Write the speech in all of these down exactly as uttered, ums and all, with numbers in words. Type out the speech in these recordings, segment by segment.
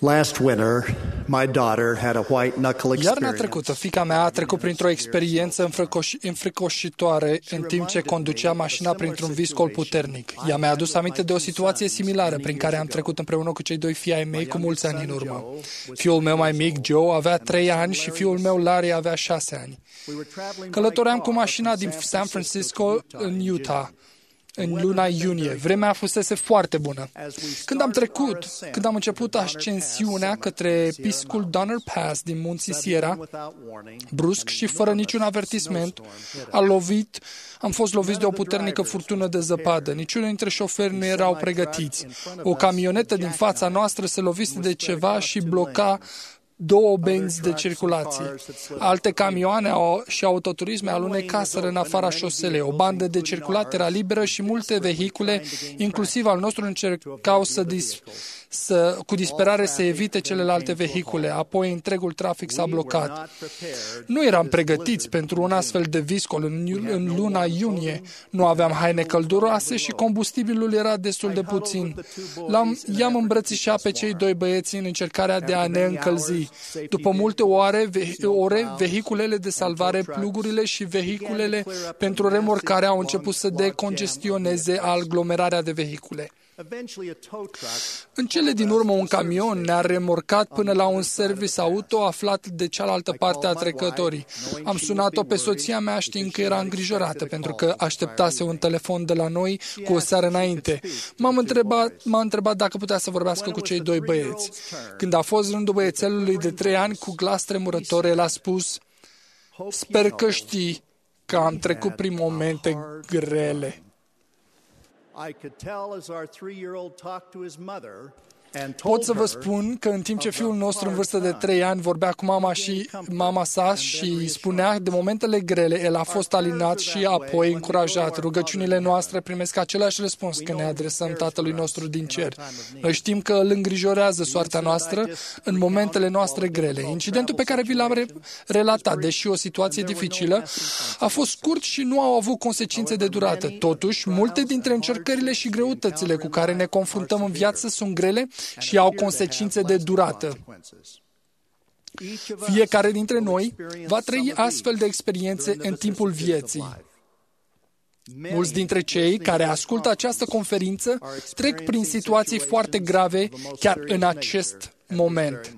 Last winter, my daughter had a white knuckle Iarna experience. trecută, fiica mea a trecut printr-o experiență înfricoș- înfricoșitoare în timp ce conducea mașina printr-un viscol puternic. Ea mi-a adus aminte de o situație similară prin care am trecut împreună cu cei doi fii ai mei cu mulți ani în urmă. Fiul meu mai mic, Joe, avea trei ani și fiul meu, Larry, avea șase ani. Călătoream cu mașina din San Francisco în Utah în luna iunie. Vremea fusese foarte bună. Când am trecut, când am început ascensiunea către piscul Donner Pass din munții Sierra, brusc și fără niciun avertisment, a lovit, am fost loviți de o puternică furtună de zăpadă. Niciunul dintre șoferi nu erau pregătiți. O camionetă din fața noastră se lovise de ceva și bloca două benzi de circulație. Alte camioane și autoturisme alunecaseră în afara șoselei. O bandă de circulat era liberă și multe vehicule, inclusiv al nostru, încercau să, dis- să cu disperare să evite celelalte vehicule. Apoi întregul trafic s-a blocat. Nu eram pregătiți pentru un astfel de viscol în, în luna iunie. Nu aveam haine călduroase și combustibilul era destul de puțin. L-am, i-am îmbrățișat pe cei doi băieți în încercarea de a ne încălzi. După multe ore, ve- ore, vehiculele de salvare, plugurile și vehiculele pentru remorcare au început să decongestioneze aglomerarea de vehicule. În cele din urmă, un camion ne-a remorcat până la un service auto aflat de cealaltă parte a trecătorii. Am sunat-o pe soția mea știind că era îngrijorată, pentru că așteptase un telefon de la noi cu o seară înainte. M-am întrebat, m-a întrebat dacă putea să vorbească cu cei doi băieți. Când a fost rândul băiețelului de trei ani, cu glas tremurător, el a spus: "Sper că știi că am trecut prin momente grele." Pot să vă spun că în timp ce fiul nostru în vârstă de trei ani vorbea cu mama și mama sa și îi spunea de momentele grele, el a fost alinat și apoi încurajat. Rugăciunile noastre primesc același răspuns când ne adresăm Tatălui nostru din cer. Noi știm că îl îngrijorează soarta noastră în momentele noastre grele. Incidentul pe care vi l-am relatat, deși o situație dificilă, a fost scurt și nu au avut consecințe de durată. Totuși, multe dintre încercările și greutățile cu care ne confruntăm în viață sunt grele și au consecințe de durată. Fiecare dintre noi va trăi astfel de experiențe în timpul vieții. Mulți dintre cei care ascultă această conferință trec prin situații foarte grave chiar în acest moment.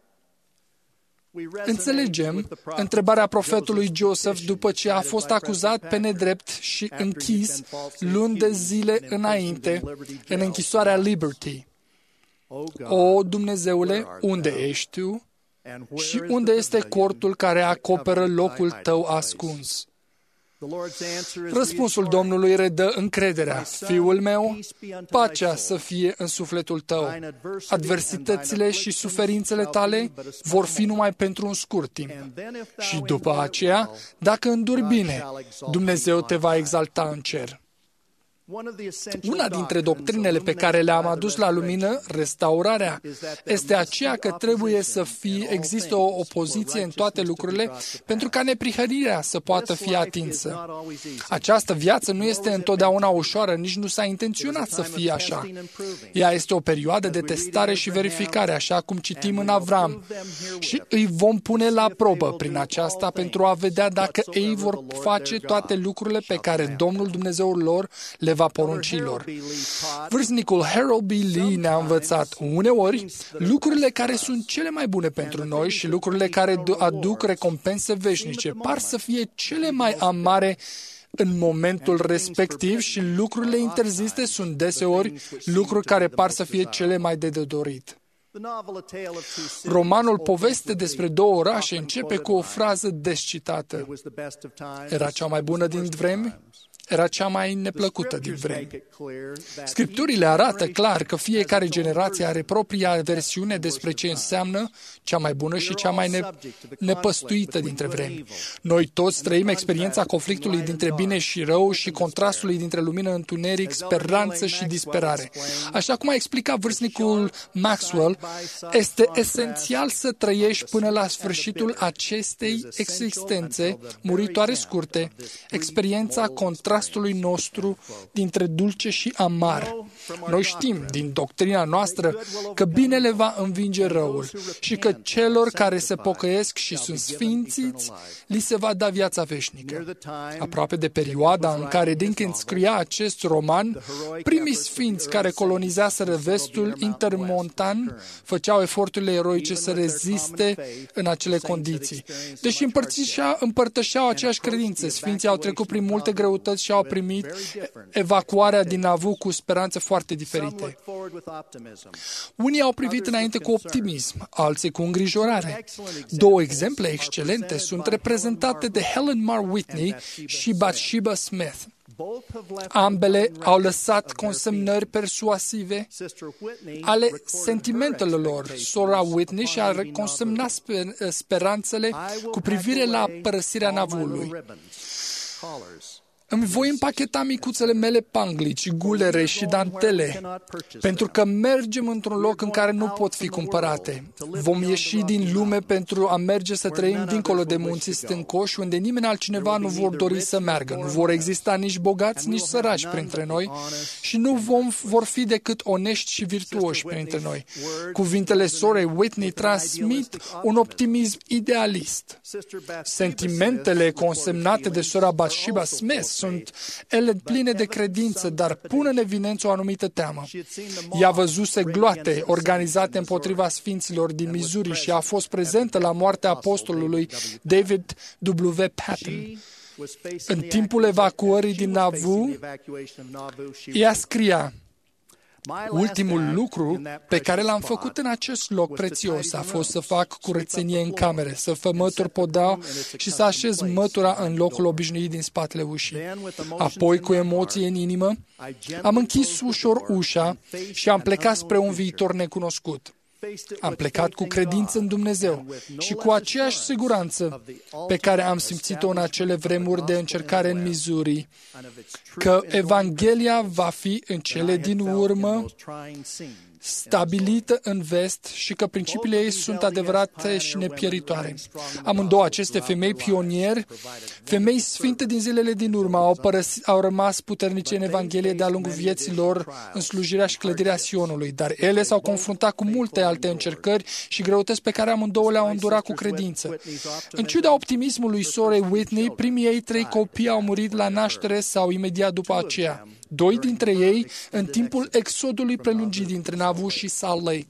Înțelegem întrebarea profetului Joseph după ce a fost acuzat pe nedrept și închis luni de zile înainte în închisoarea Liberty. O, Dumnezeule, unde ești Tu? Și unde este cortul care acoperă locul Tău ascuns? Răspunsul Domnului redă încrederea. Fiul meu, pacea să fie în sufletul tău. Adversitățile și suferințele tale vor fi numai pentru un scurt timp. Și după aceea, dacă înduri bine, Dumnezeu te va exalta în cer. Una dintre doctrinele pe care le-am adus la lumină, restaurarea, este aceea că trebuie să fie, există o opoziție în toate lucrurile pentru ca neprihănirea să poată fi atinsă. Această viață nu este întotdeauna ușoară, nici nu s-a intenționat să fie așa. Ea este o perioadă de testare și verificare, așa cum citim în Avram, și îi vom pune la probă prin aceasta pentru a vedea dacă ei vor face toate lucrurile pe care Domnul Dumnezeul lor le va porunci lor. Vârstnicul Harold B. Lee ne-a învățat uneori lucrurile care sunt cele mai bune pentru noi și lucrurile care aduc recompense veșnice par să fie cele mai amare în momentul respectiv și lucrurile interzise sunt deseori lucruri care par să fie cele mai de dorit. Romanul Poveste despre două orașe începe cu o frază des citată. Era cea mai bună din vremi? Era cea mai neplăcută din vremi. Scripturile arată clar că fiecare generație are propria versiune despre ce înseamnă cea mai bună și cea mai ne- nepăstuită dintre vremi. Noi toți trăim experiența conflictului dintre bine și rău și contrastului dintre lumină, întuneric, speranță și disperare. Așa cum a explicat vârstnicul Maxwell, este esențial să trăiești până la sfârșitul acestei existențe muritoare scurte, experiența contrastului contrastului nostru dintre dulce și amar. Noi știm din doctrina noastră că binele va învinge răul și că celor care se pocăiesc și sunt sfințiți, li se va da viața veșnică. Aproape de perioada în care Dickens scria acest roman, primii sfinți care colonizaseră vestul intermontan făceau eforturile eroice să reziste în acele condiții. Deși împărtășeau, împărtășeau aceeași credință, sfinții au trecut prin multe greutăți și au primit evacuarea din Nauvoo cu speranțe foarte diferite. Unii au privit înainte cu optimism, alții cu îngrijorare. Două exemple excelente sunt reprezentate de Helen Mar Whitney și Bathsheba Smith. Ambele au lăsat consemnări persuasive ale sentimentelor lor. Sora Whitney și-a consemnat speranțele cu privire la părăsirea Nauvoo-ului. Îmi voi împacheta micuțele mele panglici, gulere și dantele, pentru că mergem într-un loc în care nu pot fi cumpărate. Vom ieși din lume pentru a merge să trăim dincolo de munții stâncoși, unde nimeni altcineva nu vor dori să meargă. Nu vor exista nici bogați, nici săraci printre noi și nu vom, vor fi decât onești și virtuoși printre noi. Cuvintele sorei Whitney transmit un optimism idealist. Sentimentele consemnate de sora Bathsheba Smith sunt ele pline de credință, dar pun în evidență o anumită teamă. Ea văzuse gloate organizate împotriva sfinților din Missouri și a fost prezentă la moartea apostolului David W. Patton. În timpul evacuării din Nauvoo, ea scria: ultimul lucru pe care l-am făcut în acest loc prețios a fost să fac curățenie în camere, să fămătur podau și să așez mătura în locul obișnuit din spatele ușii. Apoi, cu emoție în inimă, am închis ușor ușa și am plecat spre un viitor necunoscut. Am plecat cu credință în Dumnezeu și cu aceeași siguranță pe care am simțit-o în acele vremuri de încercare în Missouri, că Evanghelia va fi în cele din urmă stabilită în vest și că principiile ei sunt adevărate și nepieritoare. Amândouă aceste femei pionieri, femei sfinte din zilele din urmă, au, părăsit, au rămas puternice în Evanghelie de-a lungul vieții lor în slujirea și clădirea Sionului, dar ele s-au confruntat cu multe alte încercări și greutăți pe care amândouă le-au îndurat cu credință. În ciuda optimismului sorei Whitney, primii ei trei copii au murit la naștere sau imediat după aceea. Doi dintre ei în timpul exodului prelungit dintre Nauvoo și Salt Lake.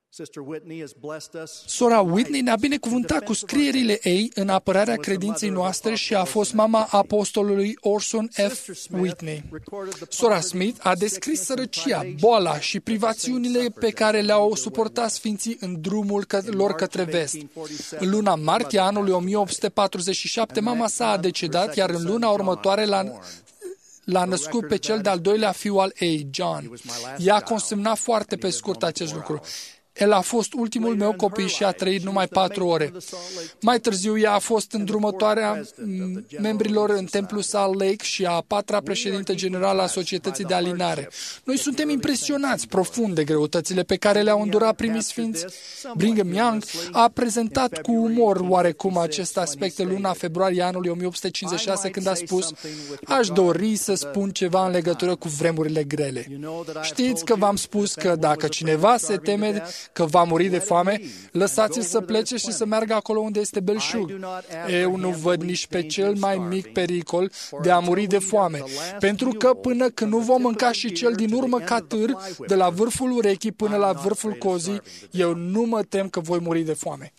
Sora Whitney ne-a binecuvântat cu scrierile ei în apărarea credinței noastre și a fost mama apostolului Orson F. Whitney. Sora Smith a descris sărăcia, boala și privațiunile pe care le-au suportat sfinții în drumul lor către vest. În luna martie anului o mie opt sute patruzeci și șapte, mama sa a decedat, iar în luna următoare la L-a născut pe cel de-al doilea fiu al ei, John. Ea a consemnat foarte pe scurt acest lucru. El a fost ultimul meu copil și a trăit numai patru ore. Mai târziu, ea a fost îndrumătoarea membrilor în templul Salt Lake și a patra președintă generală a Societății de Alinare. Noi suntem impresionați profund de greutățile pe care le-au îndurat primii sfinți. Brigham Young a prezentat cu umor oarecum acest aspect în luna februarie anului o mie opt sute cincizeci și șase, când a spus: aș dori să spun ceva în legătură cu vremurile grele. Știți că v-am spus că dacă cineva se teme că va muri de foame, lăsați-l să plece și să meargă acolo unde este belșug. Eu nu văd nici pe cel mai mic pericol de a muri de foame, pentru că până când nu vom mânca și cel din urmă catâr, de la vârful urechii până la vârful cozii, eu nu mă tem că voi muri de foame.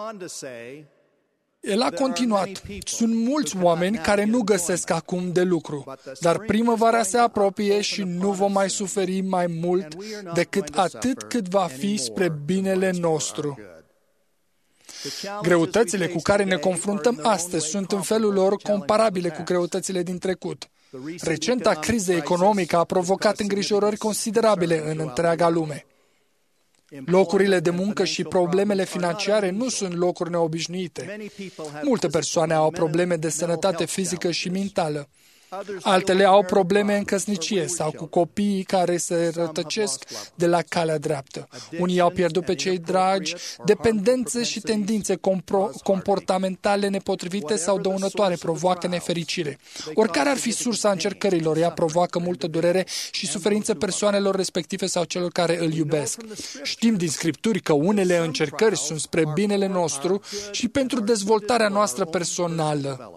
El a continuat: sunt mulți oameni care nu găsesc acum de lucru, dar primăvara se apropie și nu vom mai suferi mai mult decât atât cât va fi spre binele nostru. Greutățile cu care ne confruntăm astăzi sunt în felul lor comparabile cu greutățile din trecut. Recenta criză economică a provocat îngrijorări considerabile în întreaga lume. Locurile de muncă și problemele financiare nu sunt locuri neobișnuite. Multe persoane au probleme de sănătate fizică și mentală. Altele au probleme în căsnicie sau cu copiii care se rătăcesc de la calea dreaptă. Unii au pierdut pe cei dragi, dependențe și tendințe comportamentale nepotrivite sau dăunătoare provoacă nefericire. Oricare ar fi sursa încercărilor, ea provoacă multă durere și suferință persoanelor respective sau celor care îl iubesc. Știm din Scripturi că unele încercări sunt spre binele nostru și pentru dezvoltarea noastră personală.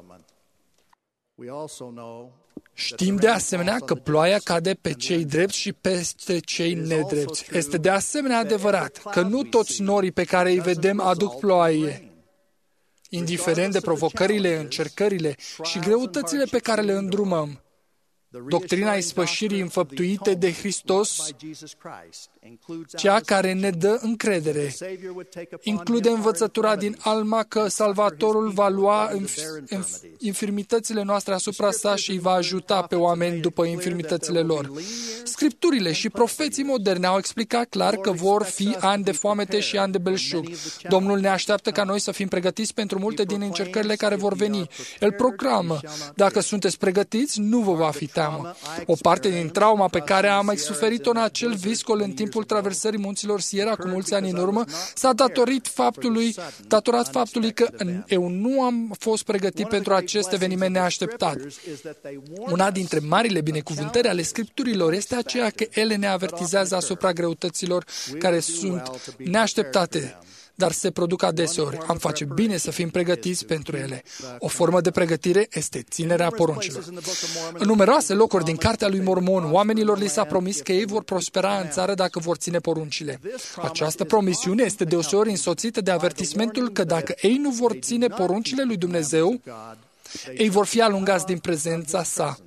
Știm de asemenea că ploaia cade pe cei drepți și peste cei nedrepți. Este de asemenea adevărat că nu toți norii pe care îi vedem aduc ploaie. Indiferent de provocările, încercările și greutățile pe care le îndrumăm, doctrina ispășirii înfăptuite de Hristos, cea care ne dă încredere, include învățătura din Alma că Salvatorul va lua infirmitățile noastre asupra sa și îi va ajuta pe oameni după infirmitățile lor. Scripturile și profeții moderne au explicat clar că vor fi ani de foamete și ani de belșug. Domnul ne așteaptă ca noi să fim pregătiți pentru multe din încercările care vor veni. El proclamă: dacă sunteți pregătiți, nu vă va fi teamă. O parte din trauma pe care am suferit-o în acel viscol în timpul traversării munților Sierra cu mulți ani în urmă s-a datorit faptului, datorat faptului că eu nu am fost pregătit pentru acest eveniment neașteptat. Una dintre marile binecuvântări ale Scripturilor este aceea că ele ne avertizează asupra greutăților care sunt neașteptate, dar se produc adeseori. Am face bine să fim pregătiți pentru ele. O formă de pregătire este ținerea poruncilor. În numeroase locuri din Cartea lui Mormon, oamenilor li s-a promis că ei vor prospera în țară dacă vor ține poruncile. Această promisiune este deseori însoțită de avertismentul că dacă ei nu vor ține poruncile lui Dumnezeu, ei vor fi alungați din prezența sa.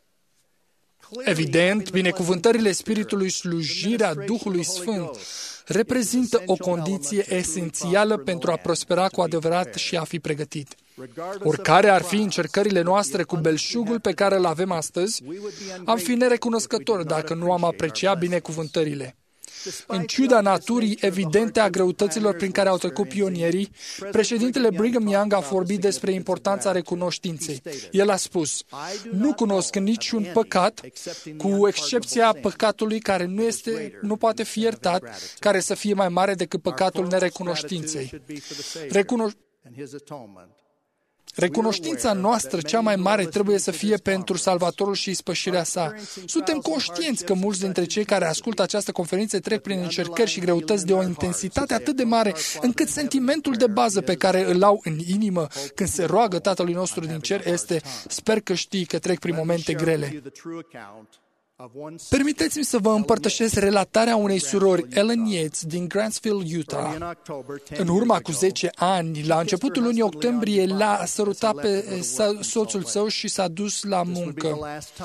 Evident, binecuvântările Spiritului, slujirea Duhului Sfânt, reprezintă o condiție esențială pentru a prospera cu adevărat și a fi pregătit. Oricare ar fi încercările noastre cu belșugul pe care îl avem astăzi, am fi nerecunoscători dacă nu am apreciat binecuvântările. În ciuda naturii evidente a greutăților prin care au trecut pionierii, președintele Brigham Young a vorbit despre importanța recunoștinței. El a spus: nu cunosc niciun păcat, cu excepția păcatului care nu, este, nu poate fi iertat, care să fie mai mare decât păcatul nerecunoștinței. Recuno- Recunoștința noastră cea mai mare trebuie să fie pentru Salvatorul și ispășirea sa. Suntem conștienți că mulți dintre cei care ascultă această conferință trec prin încercări și greutăți de o intensitate atât de mare, încât sentimentul de bază pe care îl au în inimă când se roagă Tatălui nostru din cer este: sper că știi că trec prin momente grele. Permiteți-mi să vă împărtășesc relatarea unei surori, Ellen Yates, din Grantsville, Utah. În urma cu zece ani, la începutul lunii octombrie, l-a sărutat pe soțul său și s-a dus la muncă.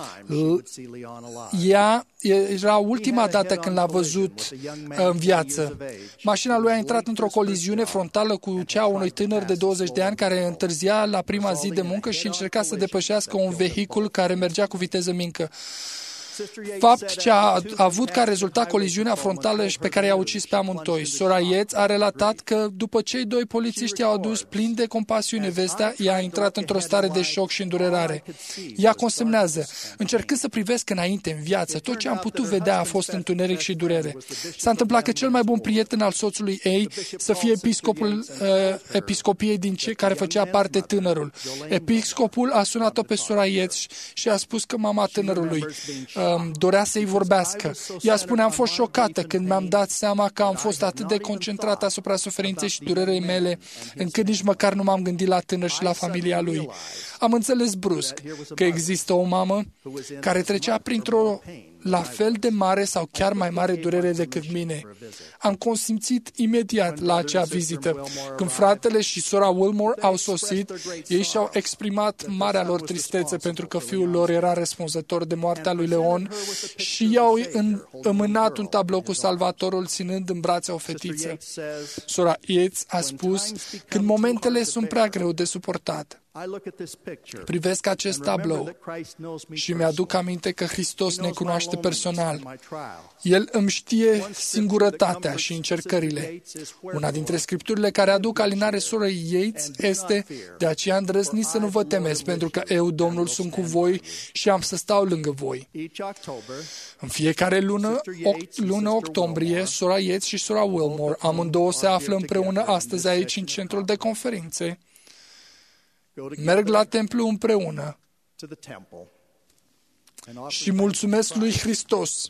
Ea era ultima dată când l-a văzut în viață. Mașina lui a intrat într-o coliziune frontală cu cea a unui tânăr de douăzeci de ani care întârzia la prima zi de muncă și încerca să depășească un vehicul care mergea cu viteză mică. Fapt ce a avut ca rezultat coliziunea frontală și pe care i-a ucis pe amândoi. Sora Yates a relatat că după cei doi polițiști au adus plin de compasiune vestea, ea a intrat într-o stare de șoc și îndurerare. Ea consemnează: încercând să privesc înainte în viață, tot ce am putut vedea a fost întuneric și durere. S-a întâmplat că cel mai bun prieten al soțului ei să fie episcopul uh, episcopiei din ce, care făcea parte tânărul. Episcopul a sunat-o pe sora Yates și a spus că mama tânărului uh, dorea să-i vorbească. Ea spune: am fost șocată când mi-am dat seama că am fost atât de concentrată asupra suferinței și durerei mele, încât nici măcar nu m-am gândit la tânăr și la familia lui. Am înțeles brusc că există o mamă care trecea printr-o la fel de mare sau chiar mai mare durere decât mine. Am consimțit imediat la acea vizită. Când fratele și sora Wilmore au sosit, ei și-au exprimat marea lor tristețe pentru că fiul lor era răspunzător de moartea lui Leon și i-au înmânat un tablou cu Salvatorul ținând în brațe o fetiță. Sora Yates a spus: când momentele sunt prea greu de suportat, Privesc acest tablou și mi-aduc aminte că Hristos ne cunoaște personal. El îmi știe singurătatea și încercările. Una dintre scripturile care aduc alinare sorei Yates este: de aceea îndrăzniți să nu vă temeți, pentru că eu, Domnul, sunt cu voi și am să stau lângă voi. În fiecare lună, oct- lună octombrie, sora Yates și sora Wilmore, amândouă se află împreună astăzi aici în centrul de conferințe. Merg la templu împreună și mulțumesc lui Hristos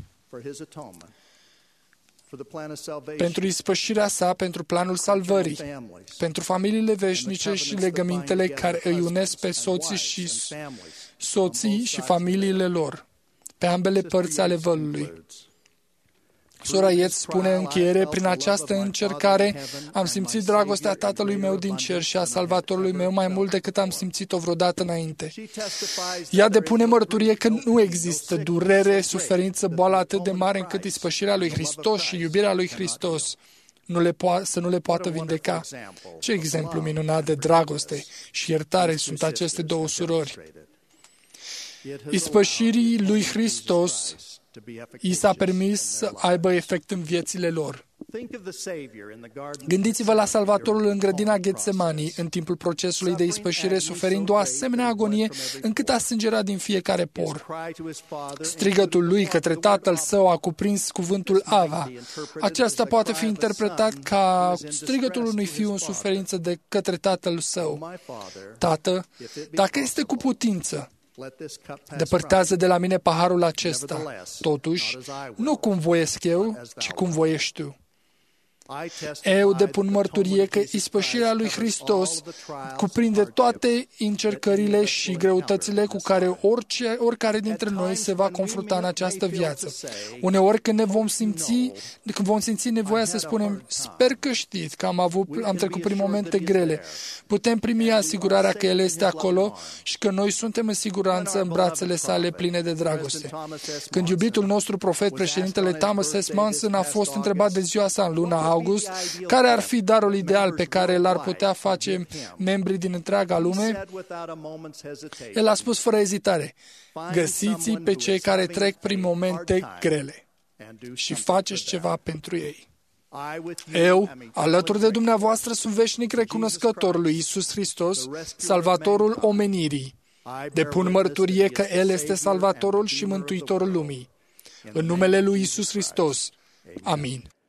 pentru ispășirea sa, pentru planul salvării, pentru familiile veșnice și legămintele care îi unesc pe soții și soții și familiile lor, pe ambele părți ale vălului. Sora Yates spune în încheiere: prin această încercare am simțit dragostea Tatălui meu din cer și a Salvatorului meu mai mult decât am simțit-o vreodată înainte. Ea depune mărturie că nu există durere, suferință, boală atât de mare încât ispășirea lui Hristos și iubirea lui Hristos nu le po- să nu le poată vindeca. Ce exemplu minunat de dragoste și iertare sunt aceste două surori. Ispășirii lui Hristos i s-a permis să aibă efect în viețile lor. Gândiți-vă la Salvatorul în grădina Ghetsemani, în timpul procesului de ispășire, suferind o asemenea agonie încât a sângerat din fiecare por. Strigătul lui către Tatăl său a cuprins cuvântul Ava. Aceasta poate fi interpretat ca strigătul unui fiu în suferință de către Tatăl său. Tată, dacă este cu putință, depărtează de la mine paharul acesta. Totuși, nu cum voiesc eu, ci cum voiești tu. Eu depun mărturie că ispășirea lui Hristos cuprinde toate încercările și greutățile cu care orice, oricare dintre noi se va confrunta în această viață. Uneori când ne vom simți, când vom simți nevoia să spunem: sper că știți că am, avut, am trecut prin momente grele, putem primi asigurarea că El este acolo și că noi suntem în siguranță în brațele sale pline de dragoste. Când iubitul nostru profet, președintele Thomas S. Monson, a fost întrebat de ziua sa în luna august, care ar fi darul ideal pe care l-ar putea face membrii din întreaga lume, el a spus fără ezitare: găsiți-i pe cei care trec prin momente grele și faceți ceva pentru ei. Eu, alături de dumneavoastră, sunt veșnic recunoscător lui Iisus Hristos, Salvatorul omenirii. Depun mărturie că El este Salvatorul și Mântuitorul lumii. În numele lui Iisus Hristos. Amin.